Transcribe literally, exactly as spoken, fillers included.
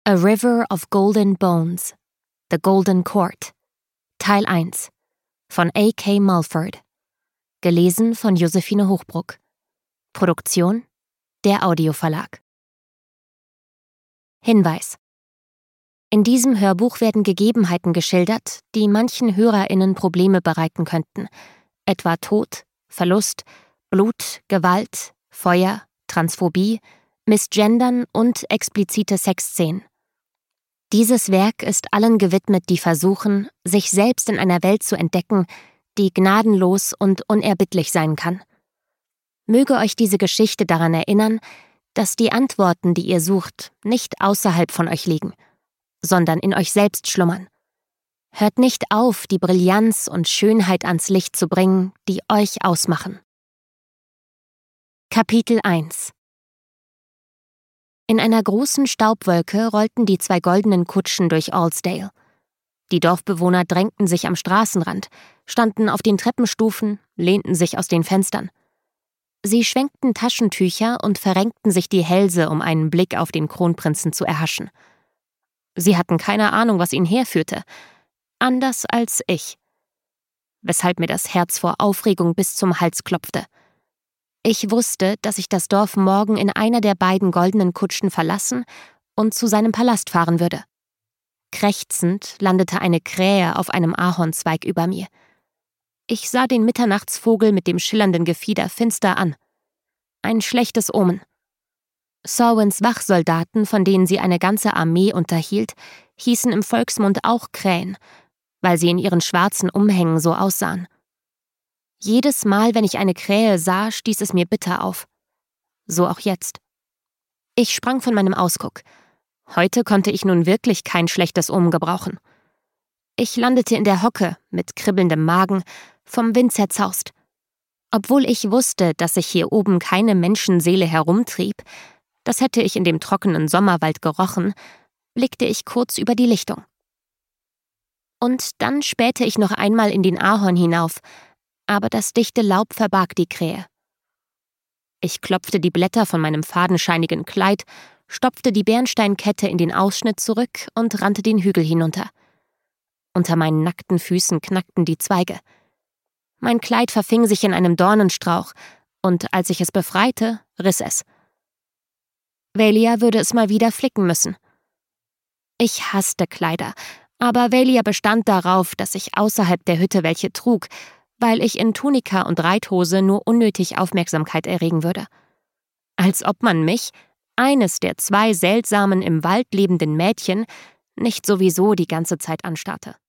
A River of Golden Bones, The Golden Court, Teil eins von A K Mulford. Gelesen von Josephine Hochbruck. Produktion der Audioverlag. Hinweis: In diesem Hörbuch werden Gegebenheiten geschildert, die manchen HörerInnen Probleme bereiten könnten, etwa Tod, Verlust, Blut, Gewalt, Feuer, Transphobie, Missgendern und explizite Sexszenen. Dieses Werk ist allen gewidmet, die versuchen, sich selbst in einer Welt zu entdecken, die gnadenlos und unerbittlich sein kann. Möge euch diese Geschichte daran erinnern, dass die Antworten, die ihr sucht, nicht außerhalb von euch liegen, sondern in euch selbst schlummern. Hört nicht auf, die Brillanz und Schönheit ans Licht zu bringen, die euch ausmachen. Kapitel eins. In einer großen Staubwolke rollten die zwei goldenen Kutschen durch Alsdale. Die Dorfbewohner drängten sich am Straßenrand, standen auf den Treppenstufen, lehnten sich aus den Fenstern. Sie schwenkten Taschentücher und verrenkten sich die Hälse, um einen Blick auf den Kronprinzen zu erhaschen. Sie hatten keine Ahnung, was ihn herführte, anders als ich, weshalb mir das Herz vor Aufregung bis zum Hals klopfte. Ich wusste, dass ich das Dorf morgen in einer der beiden goldenen Kutschen verlassen und zu seinem Palast fahren würde. Krächzend landete eine Krähe auf einem Ahornzweig über mir. Ich sah den Mitternachtsvogel mit dem schillernden Gefieder finster an. Ein schlechtes Omen. Sorwins Wachsoldaten, von denen sie eine ganze Armee unterhielt, hießen im Volksmund auch Krähen, weil sie in ihren schwarzen Umhängen so aussahen. Jedes Mal, wenn ich eine Krähe sah, stieß es mir bitter auf. So auch jetzt. Ich sprang von meinem Ausguck. Heute konnte ich nun wirklich kein schlechtes Omen gebrauchen. Ich landete in der Hocke, mit kribbelndem Magen, vom Wind zerzaust. Obwohl ich wusste, dass sich hier oben keine Menschenseele herumtrieb, das hätte ich in dem trockenen Sommerwald gerochen, blickte ich kurz über die Lichtung. Und dann spähte ich noch einmal in den Ahorn hinauf, aber das dichte Laub verbarg die Krähe. Ich klopfte die Blätter von meinem fadenscheinigen Kleid, stopfte die Bernsteinkette in den Ausschnitt zurück und rannte den Hügel hinunter. Unter meinen nackten Füßen knackten die Zweige. Mein Kleid verfing sich in einem Dornenstrauch, und als ich es befreite, riss es. Velia würde es mal wieder flicken müssen. Ich hasste Kleider, aber Velia bestand darauf, dass ich außerhalb der Hütte welche trug, weil ich in Tunika und Reithose nur unnötig Aufmerksamkeit erregen würde. Als ob man mich, eines der zwei seltsamen im Wald lebenden Mädchen, nicht sowieso die ganze Zeit anstarrte.